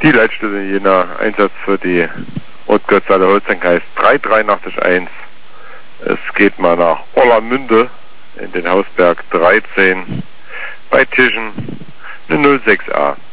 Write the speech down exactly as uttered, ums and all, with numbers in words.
Die Leitstelle Jena, Einsatz für die Ortskürzaler Holstein-Kreis drei drei acht eins. Es geht mal nach Orlamünde in den Hausberg dreizehn bei Tischen eine null sechs a.